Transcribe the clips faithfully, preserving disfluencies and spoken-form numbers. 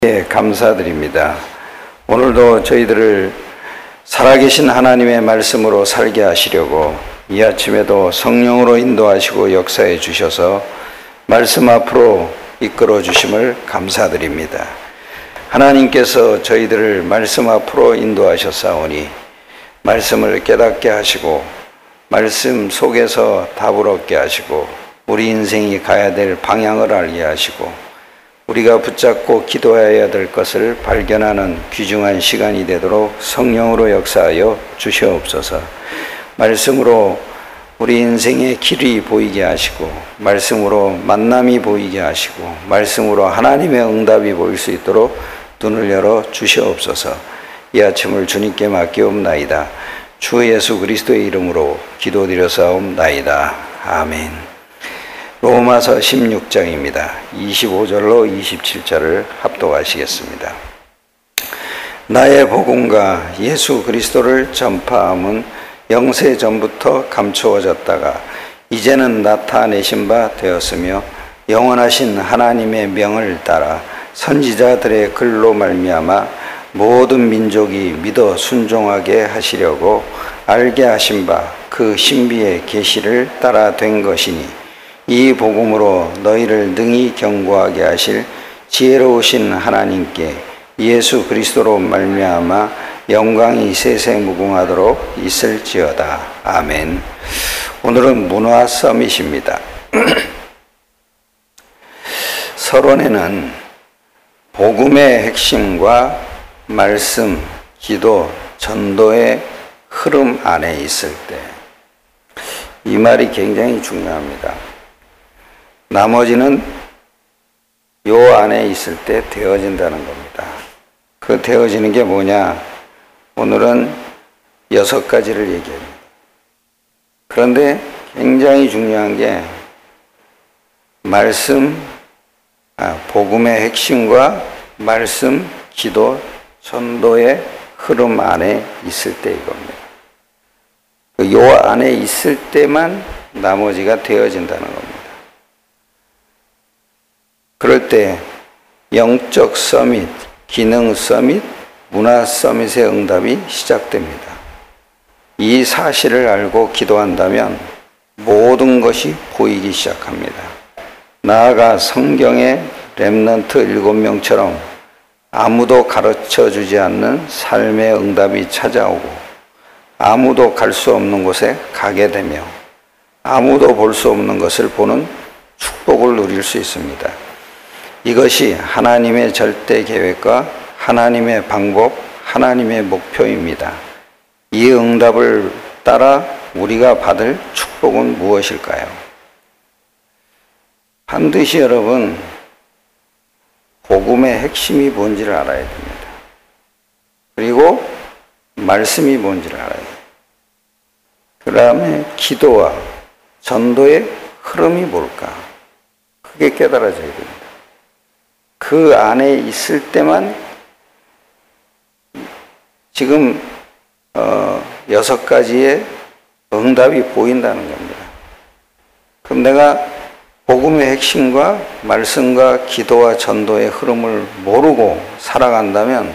예, 감사드립니다. 오늘도 저희들을 살아계신 하나님의 말씀으로 살게 하시려고 이 아침에도 성령으로 인도하시고 역사해 주셔서 말씀 앞으로 이끌어 주심을 감사드립니다. 하나님께서 저희들을 말씀 앞으로 인도하셨사오니 말씀을 깨닫게 하시고 말씀 속에서 답을 얻게 하시고 우리 인생이 가야 될 방향을 알게 하시고 우리가 붙잡고 기도해야 될 것을 발견하는 귀중한 시간이 되도록 성령으로 역사하여 주시옵소서. 말씀으로 우리 인생의 길이 보이게 하시고 말씀으로 만남이 보이게 하시고 말씀으로 하나님의 응답이 보일 수 있도록 눈을 열어 주시옵소서. 이 아침을 주님께 맡기옵나이다. 주 예수 그리스도의 이름으로 기도드려사옵나이다. 아멘. 로마서 십육 장입니다. 이십오 절로 이십칠 절을 합독하시겠습니다. 나의 복음과 예수 그리스도를 전파함은 영세 전부터 감추어졌다가 이제는 나타내신 바 되었으며 영원하신 하나님의 명을 따라 선지자들의 글로 말미암아 모든 민족이 믿어 순종하게 하시려고 알게 하신 바 그 신비의 계시를 따라 된 것이니 이 복음으로 너희를 능히 경고하게 하실 지혜로우신 하나님께 예수 그리스도로 말미암아 영광이 세세 무궁하도록 있을지어다. 아멘. 오늘은 문화 서밋입니다. 서론에는 복음의 핵심과 말씀, 기도, 전도의 흐름 안에 있을 때, 이 말이 굉장히 중요합니다. 나머지는 요 안에 있을 때 되어진다는 겁니다. 그 되어지는 게 뭐냐? 오늘은 여섯 가지를 얘기합니다. 그런데 굉장히 중요한 게 말씀, 아, 복음의 핵심과 말씀, 기도, 전도의 흐름 안에 있을 때 이겁니다. 요 안에 있을 때만 나머지가 되어진다는 겁니다. 그럴 때 영적 서밋, 기능 서밋, 문화 서밋의 응답이 시작됩니다. 이 사실을 알고 기도한다면 모든 것이 보이기 시작합니다. 나아가 성경의 렘넌트 일곱 명처럼 아무도 가르쳐 주지 않는 삶의 응답이 찾아오고 아무도 갈 수 없는 곳에 가게 되며 아무도 볼 수 없는 것을 보는 축복을 누릴 수 있습니다. 이것이 하나님의 절대 계획과 하나님의 방법, 하나님의 목표입니다. 이 응답을 따라 우리가 받을 축복은 무엇일까요? 반드시 여러분, 복음의 핵심이 뭔지를 알아야 됩니다. 그리고 말씀이 뭔지를 알아야 됩니다. 그 다음에 기도와 전도의 흐름이 뭘까? 그게 깨달아져야 됩니다. 그 안에 있을 때만 지금 어, 여섯 가지의 응답이 보인다는 겁니다. 그럼 내가 복음의 핵심과 말씀과 기도와 전도의 흐름을 모르고 살아간다면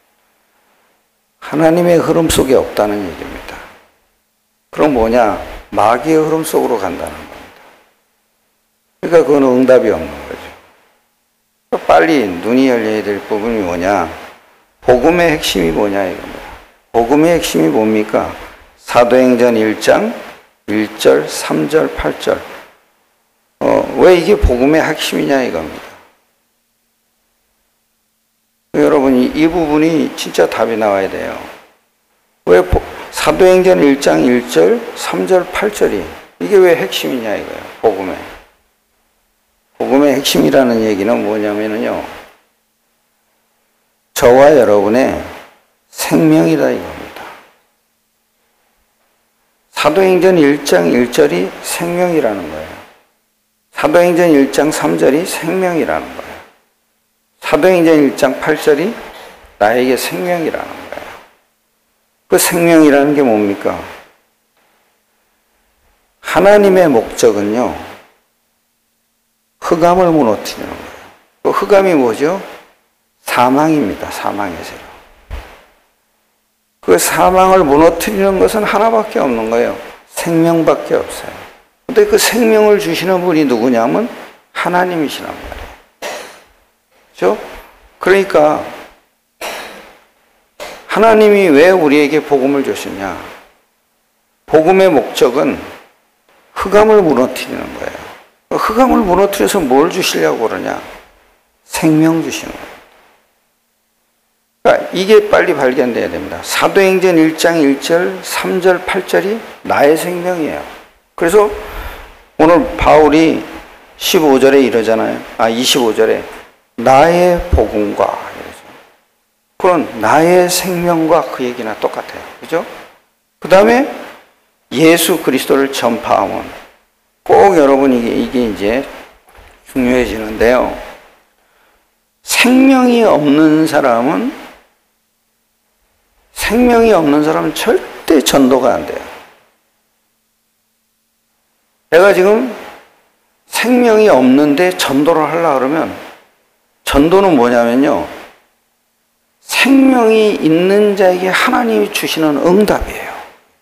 하나님의 흐름 속에 없다는 얘기입니다. 그럼 뭐냐? 마귀의 흐름 속으로 간다는 겁니다. 그러니까 그건 응답이 없는 거죠. 빨리 눈이 열려야 될 부분이 뭐냐? 복음의 핵심이 뭐냐 이겁니다. 복음의 핵심이 뭡니까? 사도행전 일 장 일 절, 삼 절, 팔 절. 어, 왜 이게 복음의 핵심이냐 이겁니다. 여러분, 이, 이 부분이 진짜 답이 나와야 돼요. 왜 보, 사도행전 일 장 일 절, 삼 절, 팔 절이 이게 왜 핵심이냐 이거예요. 복음의. 복음의 핵심이라는 얘기는 뭐냐면요. 저와 여러분의 생명이다 이겁니다. 사도행전 일 장 일 절이 생명이라는 거예요. 사도행전 일 장 삼 절이 생명이라는 거예요. 사도행전 일 장 팔 절이 나에게 생명이라는 거예요. 그 생명이라는 게 뭡니까? 하나님의 목적은요, 흑암을 무너뜨리는 거예요. 그 흑암이 뭐죠? 사망입니다. 사망의 세력. 그 사망을 무너뜨리는 것은 하나밖에 없는 거예요. 생명밖에 없어요. 근데 그 생명을 주시는 분이 누구냐면 하나님이시란 말이에요. 그렇죠? 그러니까 하나님이 왜 우리에게 복음을 주시냐? 복음의 목적은 흑암을 무너뜨리는 거예요. 흑암을 무너뜨려서 뭘 주시려고 그러냐? 생명 주시는 거예요. 그러니까 이게 빨리 발견돼야 됩니다. 사도행전 일 장 일 절, 삼 절, 팔 절이 나의 생명이에요. 그래서 오늘 바울이 십오 절에 이러잖아요. 아, 이십오 절에 나의 복음과 이러죠. 그건 나의 생명과 그 얘기나 똑같아요. 그죠? 그 다음에 예수 그리스도를 전파하면 꼭 여러분 이게, 이게 이제 중요해지는데요. 생명이 없는 사람은 생명이 없는 사람은 절대 전도가 안 돼요. 내가 지금 생명이 없는데 전도를 하려고 그러면 전도는 뭐냐면요. 생명이 있는 자에게 하나님이 주시는 응답이에요.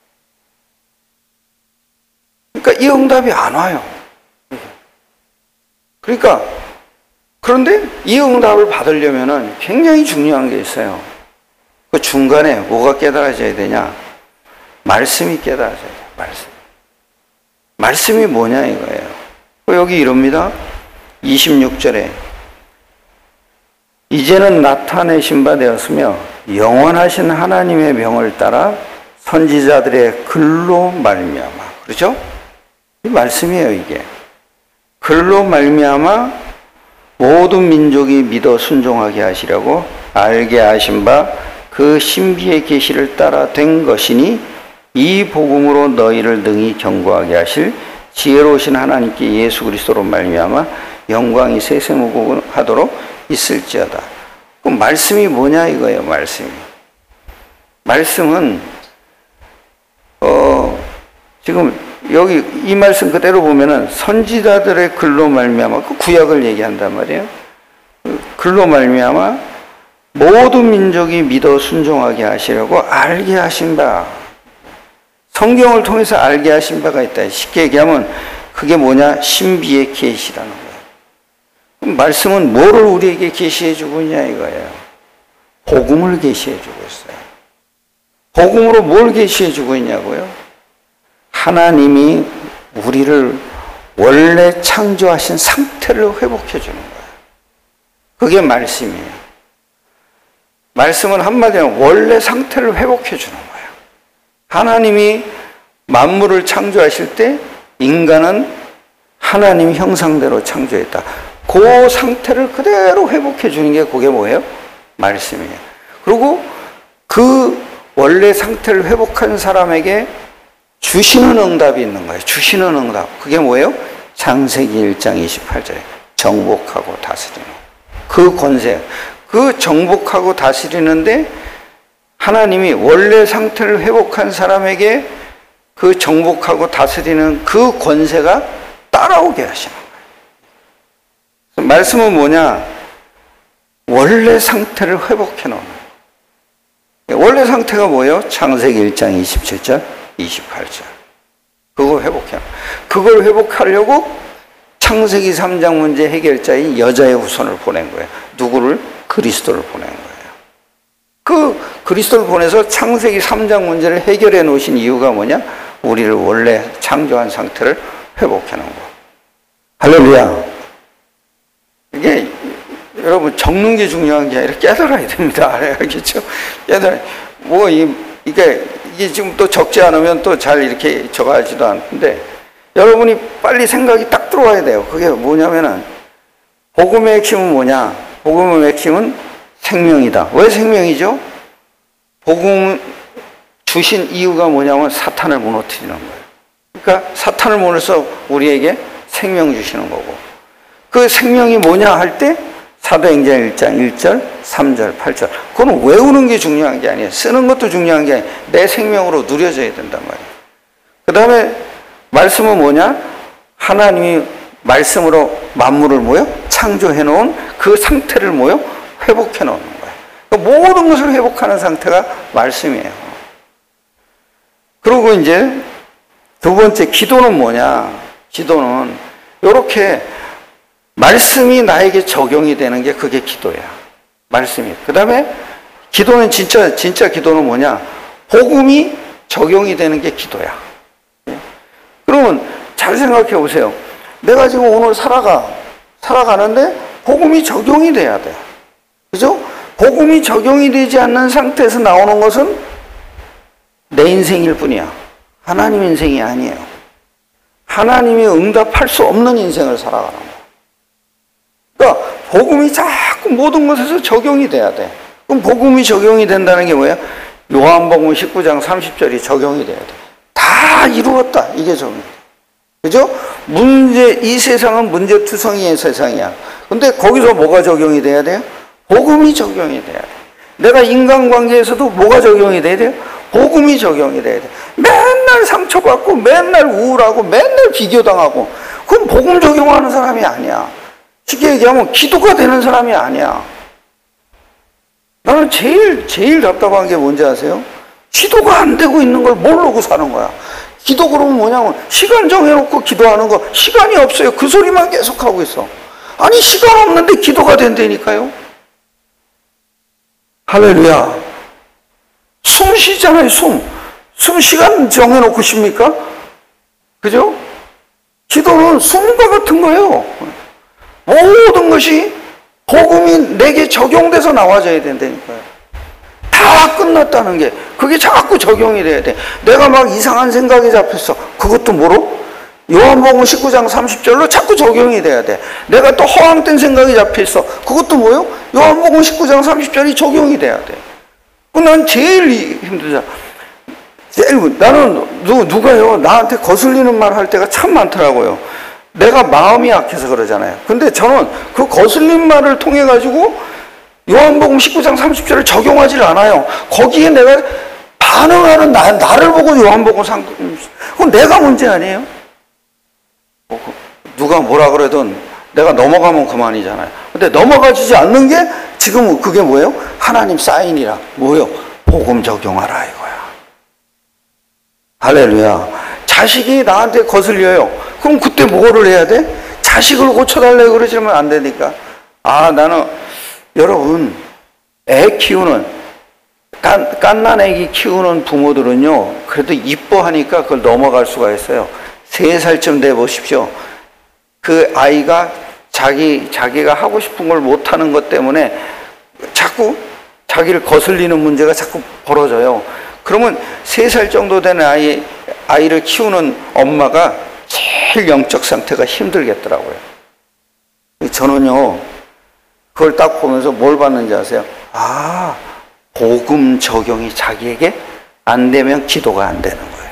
그러니까 이 응답이 안 와요. 그러니까 그런데 이 응답을 받으려면은 굉장히 중요한 게 있어요. 그 중간에 뭐가 깨달아져야 되냐? 말씀이 깨달아져야 돼요. 말씀. 말씀이 뭐냐 이거예요. 여기 이럽니다. 이십육 절에 이제는 나타내신 바 되었으며 영원하신 하나님의 명을 따라 선지자들의 글로 말미암아. 그렇죠? 이 말씀이에요, 이게. 글로 말미암아 모든 민족이 믿어 순종하게 하시려고 알게 하신 바 그 신비의 계시를 따라 된 것이니 이 복음으로 너희를 능히 경고하게 하실 지혜로우신 하나님께 예수 그리스도로 말미암아 영광이 세세무궁하도록 있을지어다. 그 말씀이 뭐냐 이거예요. 말씀이. 말씀은 어 지금 여기 이 말씀 그대로 보면은 선지자들의 글로 말미암아 그 구약을 얘기한단 말이에요. 글로 말미암아 모든 민족이 믿어 순종하게 하시려고 알게 하신 바. 성경을 통해서 알게 하신 바가 있다. 쉽게 얘기하면 그게 뭐냐? 신비의 계시라는 거예요. 그럼 말씀은 뭐를 우리에게 계시해 주고 있냐 이거예요. 복음을 계시해 주고 있어요. 복음으로 뭘 계시해 주고 있냐고요? 하나님이 우리를 원래 창조하신 상태를 회복해 주는 거예요. 그게 말씀이에요. 말씀은 한마디로 원래 상태를 회복해 주는 거예요. 하나님이 만물을 창조하실 때 인간은 하나님 형상대로 창조했다. 그 상태를 그대로 회복해 주는 게 그게 뭐예요? 말씀이에요. 그리고 그 원래 상태를 회복한 사람에게 주시는 응답이 있는 거예요. 주시는 응답. 그게 뭐예요? 창세기 일 장 이십팔 절에 정복하고 다스리는 그 권세. 그 정복하고 다스리는데 하나님이 원래 상태를 회복한 사람에게 그 정복하고 다스리는 그 권세가 따라오게 하시는 거예요. 말씀은 뭐냐? 원래 상태를 회복해 놓는 거예요. 원래 상태가 뭐예요? 창세기 일 장 이십칠 절, 이십팔 절. 그거 회복해. 그걸 회복하려고 창세기 삼 장 문제 해결자인 여자의 후손을 보낸 거예요. 누구를? 그리스도를 보낸 거예요. 그 그리스도를 보내서 창세기 삼 장 문제를 해결해 놓으신 이유가 뭐냐? 우리를 원래 창조한 상태를 회복해 놓은 거. 할렐루야. 이게 여러분 적는 게 중요한 게 아니라 깨달아야 됩니다. 알겠죠? 깨달아. 뭐 이, 이게 이게 지금 또 적지 않으면 또 잘 이렇게 적어지도 않는데 여러분이 빨리 생각이 딱 들어와야 돼요. 그게 뭐냐면은 복음의 핵심은 뭐냐? 복음의 핵심은 생명이다. 왜 생명이죠? 복음 주신 이유가 뭐냐면 사탄을 무너뜨리는 거예요. 그러니까 사탄을 무너서 우리에게 생명 주시는 거고 그 생명이 뭐냐 할 때 사도행전 일 장 일 절, 삼 절, 팔 절 그건 외우는 게 중요한 게 아니에요. 쓰는 것도 중요한 게 아니에요. 내 생명으로 누려져야 된단 말이에요. 그 다음에 말씀은 뭐냐? 하나님이 말씀으로 만물을 뭐요? 창조해 놓은 그 상태를 뭐요? 회복해 놓는 거예요. 그러니까 모든 것을 회복하는 상태가 말씀이에요. 그리고 이제 두 번째 기도는 뭐냐? 기도는 이렇게 말씀이 나에게 적용이 되는 게 그게 기도야. 말씀이. 그 다음에 기도는 진짜 진짜 기도는 뭐냐? 복음이 적용이 되는 게 기도야. 그러면 잘 생각해 보세요. 내가 지금 오늘 살아가 살아가는데 복음이 적용이 돼야 돼. 그죠? 복음이 적용이 되지 않는 상태에서 나오는 것은 내 인생일 뿐이야. 하나님 인생이 아니에요. 하나님이 응답할 수 없는 인생을 살아가는 거야. 그러니까 복음이 자꾸 모든 것에서 적용이 돼야 돼. 그럼 복음이 적용이 된다는 게 뭐야? 요한복음 십구 장 삼십 절이 적용이 돼야 돼. 다 이루었다. 이게 적용. 그죠? 문제, 이 세상은 문제투성이의 세상이야. 근데 거기서 뭐가 적용이 돼야 돼요? 복음이 적용이 돼야 돼. 내가 인간관계에서도 뭐가 적용이 돼야 돼요? 복음이 적용이 돼야 돼. 맨날 상처받고 맨날 우울하고 맨날 비교당하고 그건 복음 적용하는 사람이 아니야. 쉽게 얘기하면 기도가 되는 사람이 아니야. 나는 제일 제일 답답한 게 뭔지 아세요? 기도가 안 되고 있는 걸 모르고 사는 거야. 기도 그러면 뭐냐면 시간 정해놓고 기도하는 거 시간이 없어요. 그 소리만 계속하고 있어. 아니 시간 없는데 기도가 된다니까요. 할렐루야. 숨 쉬잖아요. 숨. 숨 시간 정해놓고 쉽니까? 그죠? 기도는 숨과 같은 거예요. 모든 것이 복음이 내게 적용돼서 나와져야 된다니까요. 다 끝났다는 게 그게 자꾸 적용이 돼야 돼. 내가 막 이상한 생각이 잡혔어. 그것도 뭐로? 요한복음 십구 장 삼십 절로 자꾸 적용이 돼야 돼. 내가 또 허황된 생각이 잡혀있어. 그것도 뭐요? 요한복음 십구 장 삼십 절이 적용이 돼야 돼. 난 제일 힘들잖아. 제일, 나는 누, 누가요 나한테 거슬리는 말 할 때가 참 많더라고요. 내가 마음이 약해서 그러잖아요. 근데 저는 그 거슬린 말을 통해 가지고 요한복음 십구 장 삼십 절을 적용하지 않아요. 거기에 내가 반응하는 나, 나를 보고 요한복음 상, 그건 내가 문제 아니에요? 누가 뭐라 그래도 내가 넘어가면 그만이잖아요. 근데 넘어가지지 않는 게 지금 그게 뭐예요? 하나님 사인이라. 뭐예요? 복음 적용하라 이거야. 할렐루야. 자식이 나한테 거슬려요. 그럼 그때 뭐를 해야 돼? 자식을 고쳐달라고 그러시면 안 되니까. 아, 나는, 여러분, 애 키우는, 깐, 깐난 애기 키우는 부모들은요, 그래도 이뻐하니까 그걸 넘어갈 수가 있어요. 세 살쯤 돼 보십시오. 그 아이가 자기, 자기가 하고 싶은 걸 못하는 것 때문에 자꾸 자기를 거슬리는 문제가 자꾸 벌어져요. 그러면 세 살 정도 된 아이, 아이를 키우는 엄마가 제일 영적 상태가 힘들겠더라고요. 저는요, 그걸 딱 보면서 뭘 봤는지 아세요? 아, 복음 적용이 자기에게 안 되면 기도가 안 되는 거예요.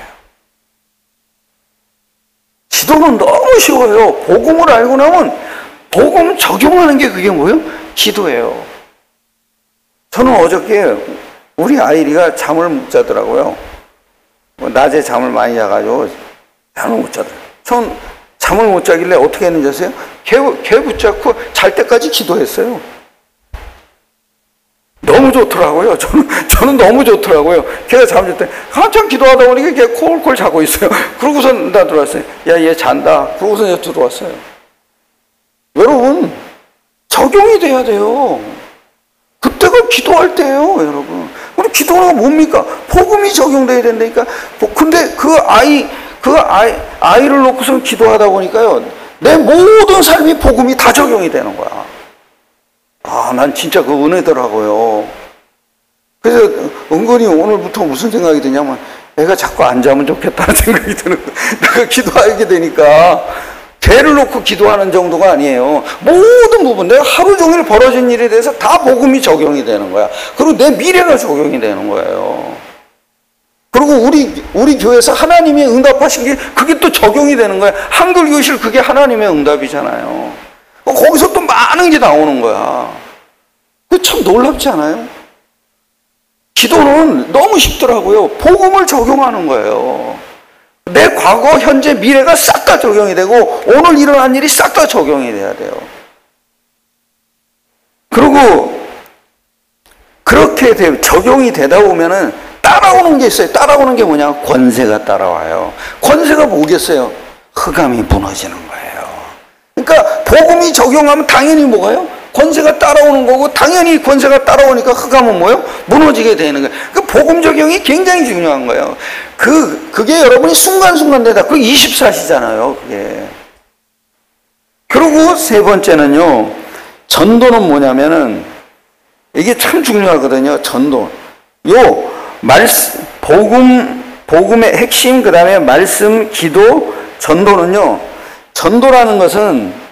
기도는 너무 쉬워요. 복음을 알고 나면 복음 적용하는 게 그게 뭐예요? 기도예요. 저는 어저께 우리 아이리가 잠을 못 자더라고요. 낮에 잠을 많이 자가지고 잠을 못 자더라고요. 전 잠을 못 자길래 어떻게 했는지 아세요? 걔, 걔 붙잡고 잘 때까지 기도했어요. 너무 좋더라고요. 저는, 저는 너무 좋더라고요. 걔가 잠잘 때 한참 기도하다 보니까 걔 콜콜 자고 있어요. 그러고서 나 들어왔어요. 야, 얘 잔다. 그러고서 내가 들어왔어요. 여러분, 적용이 돼야 돼요. 그때가 기도할 때예요, 여러분. 우리 기도가 뭡니까? 복음이 적용돼야 된다니까. 근데 그 아이, 그 아이, 아이를 놓고서 기도하다 보니까요, 내 모든 삶이 복음이 다 적용이 되는 거야. 아, 난 진짜 그 은혜더라고요. 그래서 은근히 오늘부터 무슨 생각이 드냐면, 애가 자꾸 안 자면 좋겠다는 생각이 드는 거야. 내가 기도하게 되니까. 죄를 놓고 기도하는 정도가 아니에요. 모든 부분, 내가 하루 종일 벌어진 일에 대해서 다 복음이 적용이 되는 거야. 그리고 내 미래가 적용이 되는 거예요. 그리고 우리, 우리 교회에서 하나님이 응답하신 게 그게 또 적용이 되는 거야. 한글교실 그게 하나님의 응답이잖아요. 거기서 또 많은 게 나오는 거야. 그 참 놀랍지 않아요? 기도는 너무 쉽더라고요. 복음을 적용하는 거예요. 내 과거, 현재, 미래가 싹 다 적용이 되고 오늘 일어난 일이 싹 다 적용이 돼야 돼요. 그리고 그렇게 되, 적용이 되다 보면은 따라오는 게 있어요. 따라오는 게 뭐냐? 권세가 따라와요. 권세가 뭐겠어요? 흑암이 무너지는 거예요. 그러니까 복음이 적용하면 당연히 뭐가요? 권세가 따라오는 거고, 당연히 권세가 따라오니까 흑암은 뭐예요? 무너지게 되는 거예요. 그 복음 적용이 굉장히 중요한 거예요. 그, 그게 여러분이 순간순간 되다. 그게 이십사 시잖아요, 그게. 그리고 세 번째는요, 전도는 뭐냐면은, 이게 참 중요하거든요, 전도. 요, 말씀, 복음, 복음의 핵심, 그 다음에 말씀, 기도, 전도는요, 전도라는 것은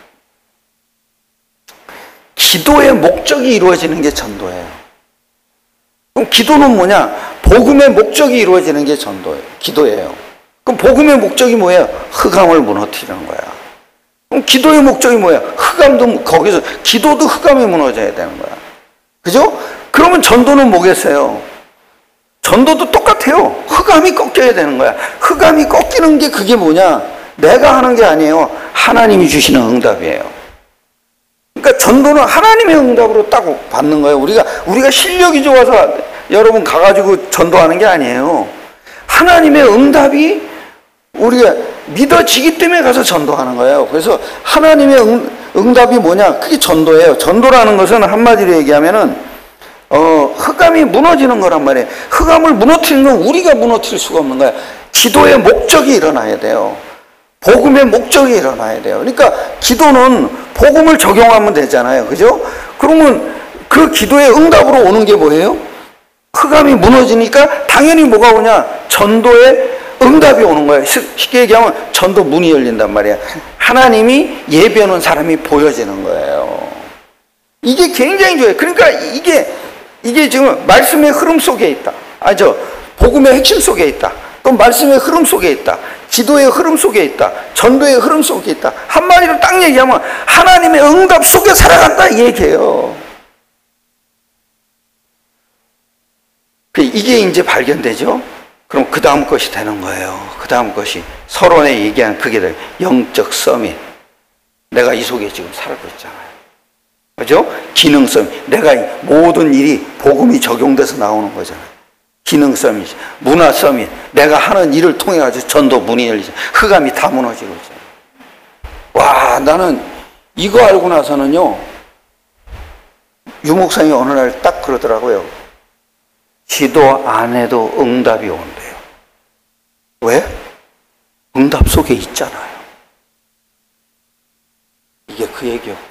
기도의 목적이 이루어지는 게 전도예요. 그럼 기도는 뭐냐? 복음의 목적이 이루어지는 게 전도예요. 기도예요. 그럼 복음의 목적이 뭐예요? 흑암을 무너뜨리는 거야. 그럼 기도의 목적이 뭐예요? 흑암도 거기서, 기도도 흑암이 무너져야 되는 거야. 그죠? 그러면 전도는 뭐겠어요? 전도도 똑같아요. 흑암이 꺾여야 되는 거야. 흑암이 꺾이는 게 그게 뭐냐? 내가 하는 게 아니에요. 하나님이 주시는 응답이에요. 그러니까 전도는 하나님의 응답으로 딱 받는 거예요. 우리가, 우리가 실력이 좋아서 여러분 가가지고 전도하는 게 아니에요. 하나님의 응답이 우리가 믿어지기 때문에 가서 전도하는 거예요. 그래서 하나님의 응, 응답이 뭐냐? 그게 전도예요. 전도라는 것은 한마디로 얘기하면은, 어, 흑암이 무너지는 거란 말이에요. 흑암을 무너뜨리는 건 우리가 무너뜨릴 수가 없는 거예요. 기도의 목적이 일어나야 돼요. 복음의 목적이 일어나야 돼요. 그러니까 기도는 복음을 적용하면 되잖아요. 그죠? 그러면 그 기도의 응답으로 오는 게 뭐예요? 흑암이 무너지니까 당연히 뭐가 오냐? 전도의 응답이 오는 거예요. 쉽게 얘기하면 전도 문이 열린단 말이에요. 하나님이 예배하는 사람이 보여지는 거예요. 이게 굉장히 좋아요. 그러니까 이게, 이게 지금 말씀의 흐름 속에 있다. 아니죠. 복음의 핵심 속에 있다. 또 말씀의 흐름 속에 있다. 기도의 흐름 속에 있다. 전도의 흐름 속에 있다. 한마디로 딱 얘기하면 하나님의 응답 속에 살아간다 이 얘기예요. 이게 이제 발견되죠. 그럼 그 다음 것이 되는 거예요. 그 다음 것이 서론에 얘기한 그게 돼요. 영적 서밋. 내가 이 속에 지금 살고 있잖아요. 그죠? 기능 서밋. 내가 모든 일이 복음이 적용돼서 나오는 거잖아요. 기능 서밋, 문화 서밋. 내가 하는 일을 통해 가지고 전도 문이 열리죠. 흑암이 다 무너지고 있어요. 와, 나는 이거 알고 나서는요, 유목사님이 어느 날 딱 그러더라고요. 기도 안 해도 응답이 온대요. 왜? 응답 속에 있잖아요. 이게 그 얘기였고.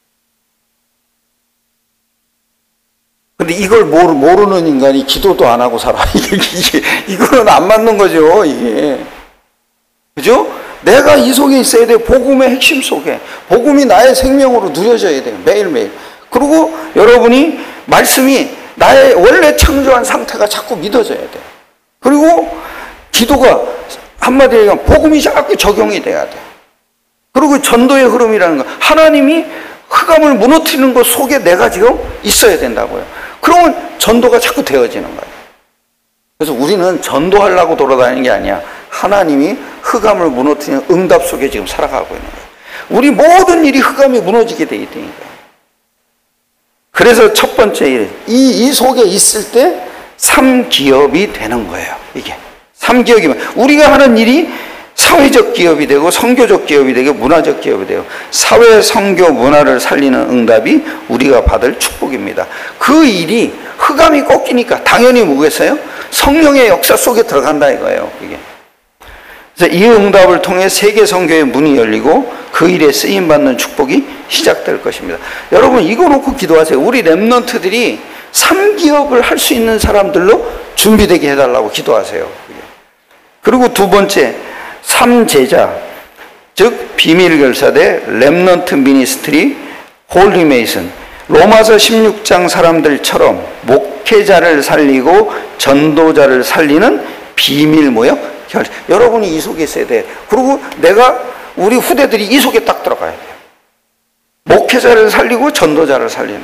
근데 이걸 모르, 모르는 인간이 기도도 안 하고 살아. 이게, 이게, 이거는 안 맞는 거죠, 이게. 그죠? 내가 이 속에 있어야 돼. 복음의 핵심 속에. 복음이 나의 생명으로 누려져야 돼요. 매일매일. 그리고 여러분이 말씀이 나의 원래 창조한 상태가 자꾸 믿어져야 돼요. 그리고 기도가 한마디로 얘기하면 복음이 자꾸 적용이 돼야 돼요. 그리고 전도의 흐름이라는 거. 하나님이 흑암을 무너뜨리는 것 속에 내가 지금 있어야 된다고요. 그러면 전도가 자꾸 되어지는 거예요. 그래서 우리는 전도하려고 돌아다니는 게 아니야. 하나님이 흑암을 무너뜨리는 응답 속에 지금 살아가고 있는 거예요. 우리 모든 일이 흑암이 무너지게 돼 있다니까요. 그래서 첫 번째 일, 이, 이 속에 있을 때 삼기업이 되는 거예요. 이게 삼기업이면 우리가 하는 일이 사회적 기업이 되고 선교적 기업이 되고 문화적 기업이 되고 사회, 선교, 문화를 살리는 응답이 우리가 받을 축복입니다. 그 일이 흑암이 꺾이니까 당연히 뭐겠어요? 성령의 역사 속에 들어간다 이거예요. 이게. 그래서 이 응답을 통해 세계 선교의 문이 열리고 그 일에 쓰임받는 축복이 시작될 것입니다. 여러분 이거 놓고 기도하세요. 우리 렘넌트들이 삼기업을 할 수 있는 사람들로 준비되게 해달라고 기도하세요. 그리고 두 번째 삼제자, 즉 비밀결사대, 렘넌트 미니스트리, 홀리 메이슨. 로마서 십육 장 사람들처럼 목회자를 살리고 전도자를 살리는 비밀 뭐요? 결. 여러분이 이 속에 있어야 돼. 그리고 내가 우리 후대들이 이 속에 딱 들어가야 돼요. 목회자를 살리고 전도자를 살리는.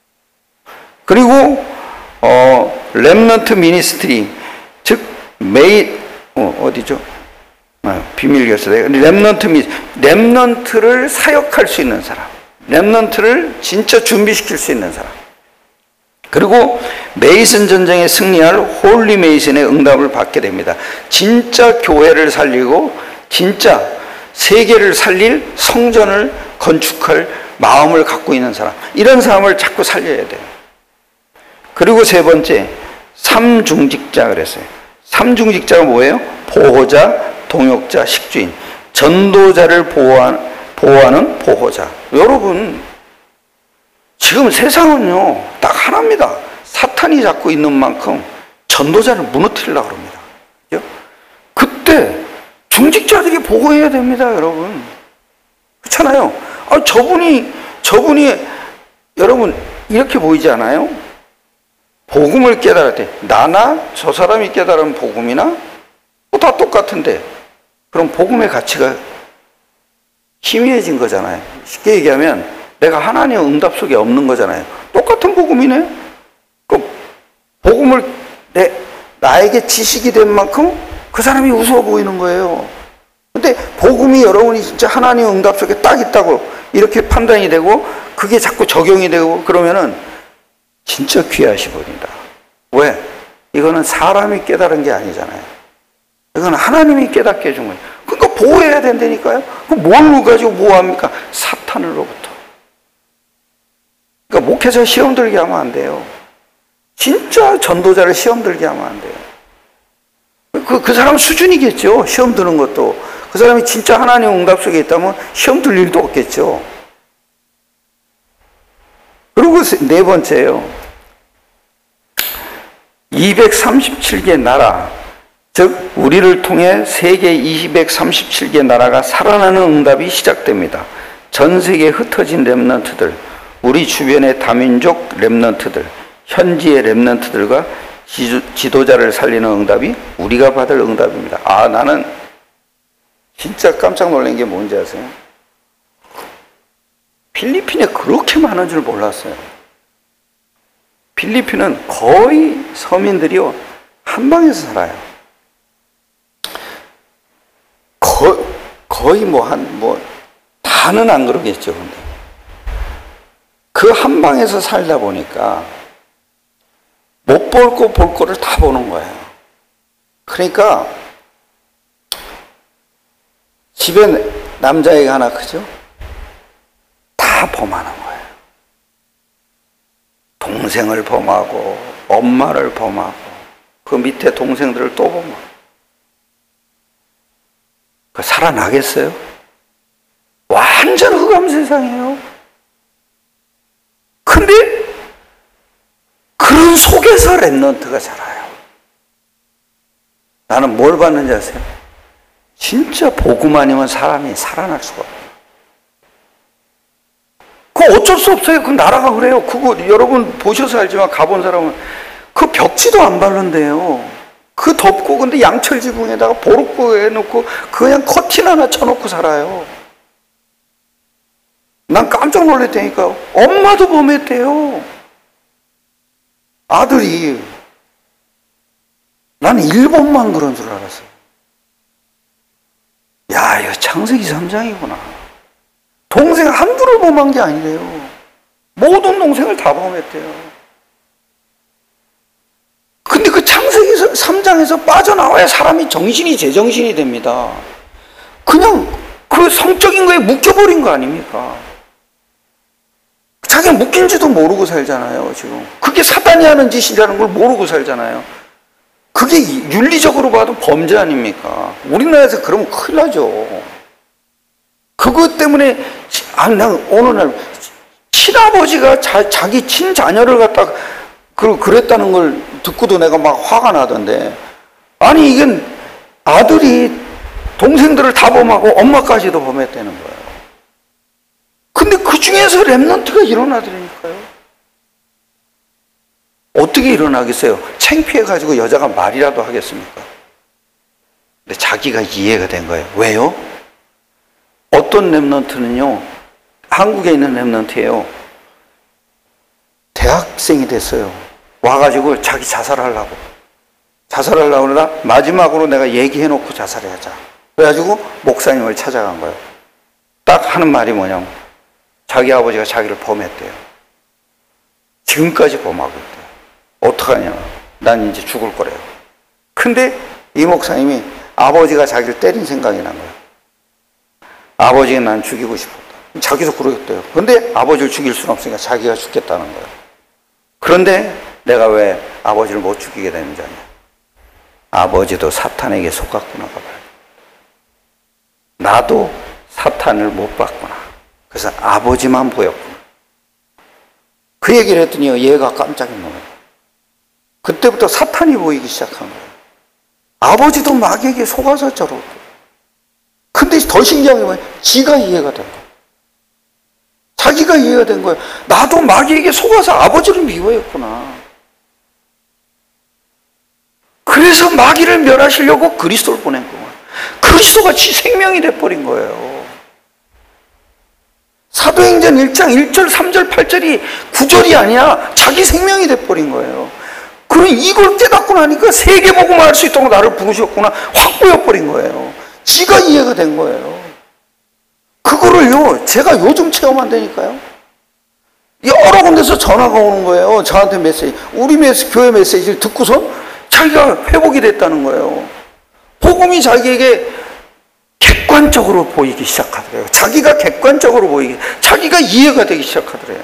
그리고 어, 렘넌트 미니스트리, 즉 메이 어, 어디죠? 아, 비밀결사대. 렘넌트 미 렘넌트를 사역할 수 있는 사람. 렘넌트를 진짜 준비시킬 수 있는 사람. 그리고 메이슨 전쟁에 승리할 홀리 메이슨의 응답을 받게 됩니다. 진짜 교회를 살리고 진짜 세계를 살릴 성전을 건축할 마음을 갖고 있는 사람, 이런 사람을 자꾸 살려야 돼요. 그리고 세 번째, 삼중직자 그랬어요. 삼중직자가 뭐예요? 보호자, 동역자, 식주인. 전도자를 보호하는, 보호하는 보호자. 여러분, 지금 세상은요 딱 하나입니다. 사탄이 잡고 있는 만큼 전도자를 무너뜨리려고 합니다. 그때 중직자들이 보호해야 됩니다, 여러분. 그렇잖아요. 아, 저분이 저분이 여러분 이렇게 보이지 않아요? 복음을 깨달았대. 나나 저 사람이 깨달은 복음이나 다 똑같은데, 그럼 복음의 가치가 희미해진 거잖아요. 쉽게 얘기하면 내가 하나님의 응답 속에 없는 거잖아요. 똑같은 복음이네. 그 복음을 내, 나에게 지식이 된 만큼 그 사람이 우스워 보이는 거예요. 근데 복음이 여러분이 진짜 하나님의 응답 속에 딱 있다고 이렇게 판단이 되고 그게 자꾸 적용이 되고 그러면은 진짜 귀하시 보인다. 왜? 이거는 사람이 깨달은 게 아니잖아요. 이건 하나님이 깨닫게 해준 거예요. 그러니까 보호해야 된다니까요. 그럼 뭘 가지고 보호합니까? 사탄으로부터. 그러니까 목회자 시험 들게 하면 안 돼요. 진짜 전도자를 시험 들게 하면 안 돼요. 그, 그 사람 수준이겠죠. 시험 드는 것도. 그 사람이 진짜 하나님 응답 속에 있다면 시험 들 일도 없겠죠. 그리고 네 번째요. 이백삼십칠 개 나라, 즉 우리를 통해 세계 이백삼십칠 개 나라가 살아나는 응답이 시작됩니다. 전 세계에 흩어진 렘넌트들, 우리 주변의 다민족 렘넌트들, 현지의 렘넌트들과 지도자를 살리는 응답이 우리가 받을 응답입니다. 아, 나는 진짜 깜짝 놀란 게 뭔지 아세요? 필리핀에 그렇게 많은 줄 몰랐어요. 필리핀은 거의 서민들이요 한방에서 살아요. 거, 거의 뭐 한 뭐 다는 안 그러겠죠. 근데 그 한방에서 살다 보니까 못 볼 거 볼 거를 다 보는 거예요. 그러니까 집에 남자애가 하나 크죠? 다 범하는 거예요. 동생을 범하고 엄마를 범하고 그 밑에 동생들을 또 범하고. 그 살아나겠어요? 완전 흑암 세상이에요. 근데 그런 속에서 렘넌트가 자라요. 나는 뭘 봤는지 아세요? 진짜 복음 아니면 사람이 살아날 수가 없어요. 그거 어쩔 수 없어요. 그 나라가 그래요. 그거 여러분 보셔서 알지만 가본 사람은 그 벽지도 안 바른대요. 그 덮고 근데 양철 지붕에다가 보르고 해놓고 그냥 커튼 하나 쳐놓고 살아요. 난 깜짝 놀랐다니까요. 엄마도 범했대요. 아들이. 나는 일본만 그런 줄 알았어요. 야, 이거 창세기 삼 장이구나. 동생 한두를 범한 게 아니래요. 모든 동생을 다 범했대요. 근데 그 창세기 삼 장에서 빠져나와야 사람이 정신이 제정신이 됩니다. 그냥 그 성적인 거에 묶여버린 거 아닙니까? 자기가 묶인지도 모르고 살잖아요, 지금. 그게 사단이 하는 짓이라는 걸 모르고 살잖아요. 그게 윤리적으로 봐도 범죄 아닙니까? 우리나라에서 그러면 큰일 나죠. 그것 때문에, 아, 난 어느 날, 친아버지가 자, 자기 친자녀를 갖다 그, 그랬다는 걸 듣고도 내가 막 화가 나던데. 아니, 이건 아들이 동생들을 다 범하고 엄마까지도 범했다는 거예요. 근데 그 중에서 렘넌트가 일어나더라니까요. 어떻게 일어나겠어요? 창피해가지고 여자가 말이라도 하겠습니까? 근데 자기가 이해가 된 거예요. 왜요? 어떤 렘넌트는요, 한국에 있는 렘넌트예요. 대학생이 됐어요. 와가지고 자기 자살하려고. 자살하려고 그러다 마지막으로 내가 얘기해놓고 자살해야자. 그래가지고 목사님을 찾아간 거예요. 딱 하는 말이 뭐냐면 자기 아버지가 자기를 범했대요. 지금까지 고마워. 어떡하냐. 난 이제 죽을 거래요. 근데 이 목사님이 아버지가 자기를 때린 생각이 난 거예요. 아버지가 난 죽이고 싶었다. 자기도 그러겠대요. 근데 아버지를 죽일 수는 없으니까 자기가 죽겠다는 거예요. 그런데 내가 왜 아버지를 못 죽이게 되는지 아냐. 아버지도 사탄에게 속았구나 봐요. 나도 사탄을 못 봤구나. 그래서 아버지만 보였구나. 그 얘기를 했더니 얘가 깜짝 놀라요. 그때부터 사탄이 보이기 시작한 거예요. 아버지도 마귀에게 속아서 저러고. 근데 더 신기한 게 뭐예요? 지가 이해가 된 거예요. 자기가 이해가 된 거예요. 나도 마귀에게 속아서 아버지를 미워했구나. 그래서 마귀를 멸하시려고 그리스도를 보낸 거예요. 그리스도가 지 생명이 돼버린 거예요. 사도행전 일 장 일 절, 삼 절, 팔 절이 구절이 아니야. 자기 생명이 돼버린 거예요. 그럼 이걸 깨닫고 나니까 세계복음을 할 수 있도록 나를 부르셨구나 확 보여버린 거예요. 지가 이해가 된 거예요. 그거를요 제가 요즘 체험한다니까요. 여러 군데서 전화가 오는 거예요. 저한테 메시지, 우리 메시, 교회 메시지를 듣고서 자기가 회복이 됐다는 거예요. 복음이 자기에게 객관적으로 보이기 시작하더래요. 자기가 객관적으로 보이기, 자기가 이해가 되기 시작하더래요.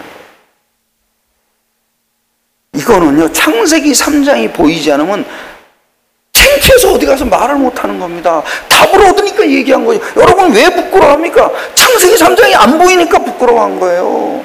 이거는요 창세기 삼 장이 보이지 않으면 창피해서 어디 가서 말을 못하는 겁니다. 답을 얻으니까 얘기한 거죠. 여러분 왜 부끄러워합니까? 창세기 삼 장이 안 보이니까 부끄러워한 거예요.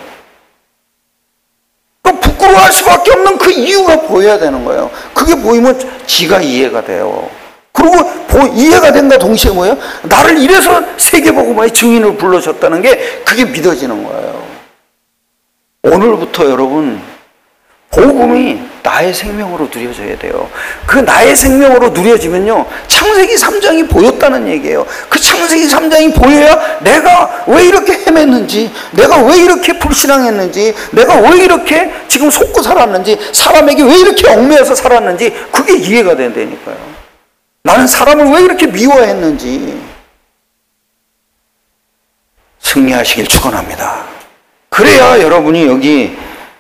그럼 부끄러워할 수밖에 없는 그 이유가 보여야 되는 거예요. 그게 보이면 지가 이해가 돼요. 그리고 이해가 된과 동시에 뭐예요? 나를 이래서 세계복음화의 증인을 불러줬다는 게 그게 믿어지는 거예요. 오늘부터 여러분 복음이 나의 생명으로 누려져야 돼요. 그 나의 생명으로 누려지면요 창세기 삼 장이 보였다는 얘기예요. 그 창세기 삼 장이 보여야 내가 왜 이렇게 헤맸는지, 내가 왜 이렇게 불신앙했는지, 내가 왜 이렇게 지금 속고 살았는지, 사람에게 왜 이렇게 얽매여서 살았는지 그게 이해가 된다니까요. 나는 사람을 왜 이렇게 미워했는지. 승리하시길 축원합니다. 그래야 여러분이 여기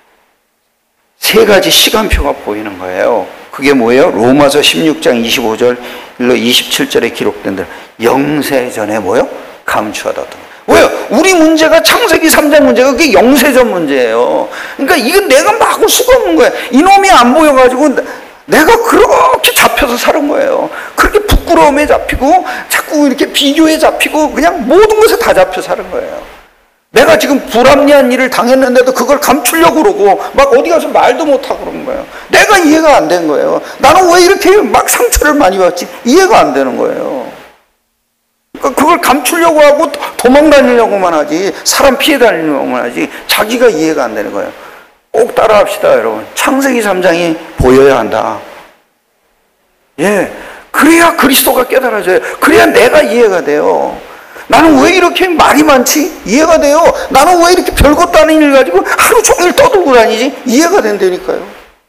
세 가지 시간표가 보이는 거예요. 그게 뭐예요? 로마서 십육 장 이십오 절로 이십칠 절에 기록된 대로 영세전에 뭐예요? 감추하다. 왜요? 우리 문제가 창세기 삼 장 문제가 그게 영세전 문제예요. 그러니까 이건 내가 막을 수가 없는 거예요. 이놈이 안 보여가지고 내가 그렇게 잡혀서 사는 거예요. 그렇게 부끄러움에 잡히고 자꾸 이렇게 비교에 잡히고 그냥 모든 것에 다 잡혀 사는 거예요. 내가 지금 불합리한 일을 당했는데도 그걸 감추려고 그러고 막 어디 가서 말도 못하고 그러는 거예요. 내가 이해가 안 된 거예요. 나는 왜 이렇게 막 상처를 많이 받지? 이해가 안 되는 거예요. 그러니까 그걸 감추려고 하고 도망 다니려고만 하지, 사람 피해 다니려고만 하지, 자기가 이해가 안 되는 거예요. 꼭 따라합시다 여러분. 창세기 삼 장이 보여야 한다. 예, 그래야 그리스도가 깨달아져요. 그래야 내가 이해가 돼요. 나는 왜 이렇게 말이 많지? 이해가 돼요. 나는 왜 이렇게 별것도 아닌 일 가지고 하루 종일 떠들고 다니지? 이해가 된다니까요.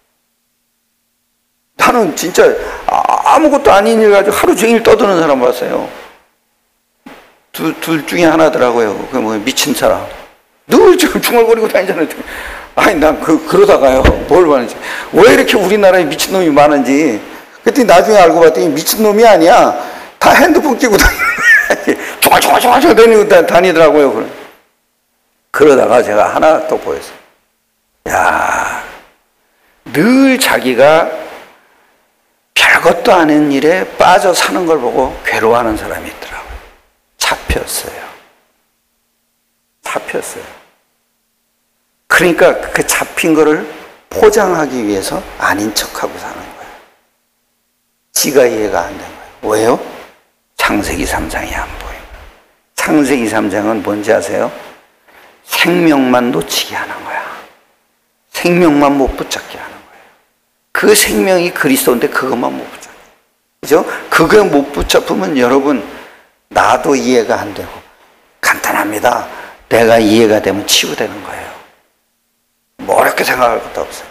나는 진짜 아무것도 아닌 일 가지고 하루 종일 떠드는 사람 봤어요. 두, 둘 중에 하나더라고요. 그 뭐 미친 사람. 늘 지금 중얼거리고 다니잖아요. 아니, 난 그, 그러다가요. 뭘 봤는지. 왜 이렇게 우리나라에 미친놈이 많은지. 그랬더니 나중에 알고 봤더니 미친놈이 아니야. 다 핸드폰 끼고 다니는 조마조마조마 다니고 다니더라고요. 그러다가 제가 하나 또 보였어요. 야, 늘 자기가 별것도 아닌 일에 빠져 사는 걸 보고 괴로워하는 사람이 있더라고요. 잡혔어요. 잡혔어요. 그러니까 그 잡힌 거를 포장하기 위해서 아닌 척하고 사는 거예요. 지가 이해가 안 된 거예요. 왜요? 창세기 삼 장이 안 보여요. 창세기 삼 장은 뭔지 아세요? 생명만 놓치게 하는 거야. 생명만 못 붙잡게 하는 거예요. 그 생명이 그리스도인데 그것만 못 붙잡게. 그죠? 그거 못 붙잡으면 여러분 나도 이해가 안 되고 간단합니다. 내가 이해가 되면 치유되는 거예요. 뭐 어렵게 생각할 것도 없어요.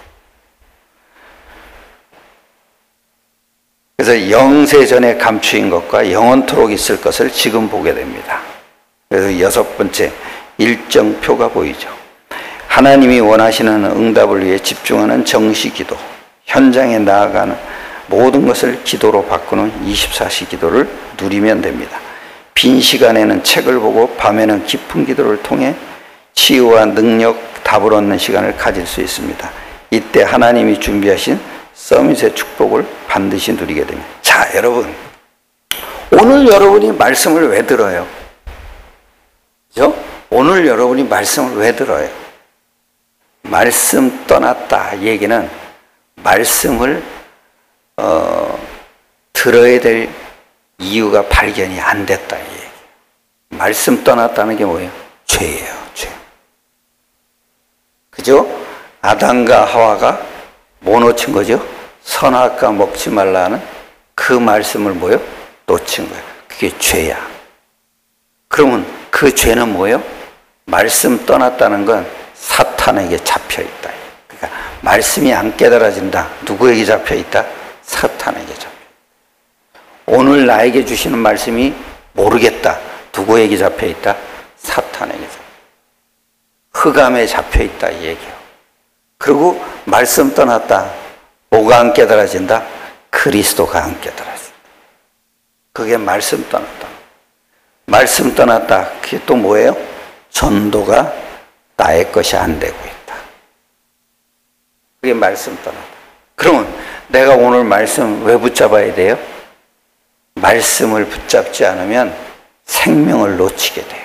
그래서 영세전에 감추인 것과 영원토록 있을 것을 지금 보게 됩니다. 그래서 여섯 번째 일정표가 보이죠. 하나님이 원하시는 응답을 위해 집중하는 정시 기도, 현장에 나아가는 모든 것을 기도로 바꾸는 이십사 시 기도를 누리면 됩니다. 빈 시간에는 책을 보고 밤에는 깊은 기도를 통해 치유와 능력, 답을 얻는 시간을 가질 수 있습니다. 이때 하나님이 준비하신 서밋의 축복을 반드시 누리게 됩니다. 자, 여러분, 오늘 여러분이 말씀을 왜 들어요? 그죠? 오늘 여러분이 말씀을 왜 들어요? 말씀 떠났다 얘기는 말씀을 어, 들어야 될 이유가 발견이 안 됐다 이 얘기. 말씀 떠났다는 게 뭐예요? 죄예요, 죄. 그죠? 아담과 하와가 뭐 놓친 거죠? 선악과 먹지 말라는 그 말씀을 뭐요? 놓친 거예요. 그게 죄야. 그러면 그 죄는 뭐예요? 말씀 떠났다는 건 사탄에게 잡혀 있다. 그러니까 말씀이 안 깨달아진다. 누구에게 잡혀 있다? 사탄에게 잡혀 있다. 오늘 나에게 주시는 말씀이 모르겠다. 누구에게 잡혀 있다? 사탄에게 잡혀 있다. 흑암에 잡혀 있다 이 얘기예요. 그리고 말씀 떠났다. 뭐가 안 깨달아진다? 그리스도가 안 깨달아진다. 그게 말씀 떠났다. 말씀 떠났다. 그게 또 뭐예요? 전도가 나의 것이 안 되고 있다. 그게 말씀 떠났다. 그러면 내가 오늘 말씀 왜 붙잡아야 돼요? 말씀을 붙잡지 않으면 생명을 놓치게 돼요.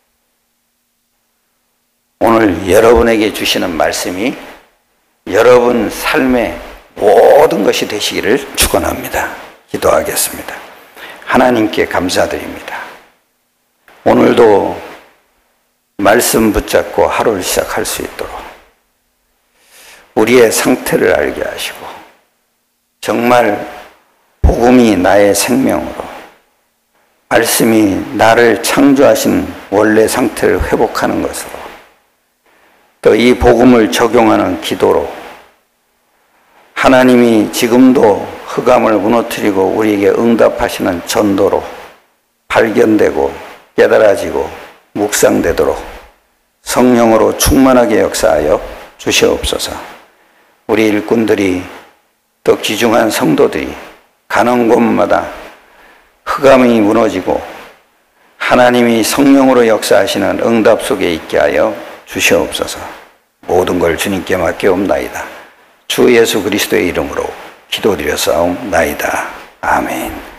오늘 여러분에게 주시는 말씀이 여러분 삶의 모든 것이 되시기를 축원합니다. 기도하겠습니다. 하나님께 감사드립니다. 오늘도 말씀 붙잡고 하루를 시작할 수 있도록 우리의 상태를 알게 하시고 정말 복음이 나의 생명으로 말씀이 나를 창조하신 원래 상태를 회복하는 것으로 또 이 복음을 적용하는 기도로 하나님이 지금도 흑암을 무너뜨리고 우리에게 응답하시는 전도로 발견되고 깨달아지고 묵상되도록 성령으로 충만하게 역사하여 주시옵소서. 우리 일꾼들이 또 귀중한 성도들이 가는 곳마다 흑암이 무너지고 하나님이 성령으로 역사하시는 응답 속에 있게 하여 주시옵소서. 모든 걸 주님께 맡겨옵나이다. 주 예수 그리스도의 이름으로 기도드려 싸움나이다. 아멘.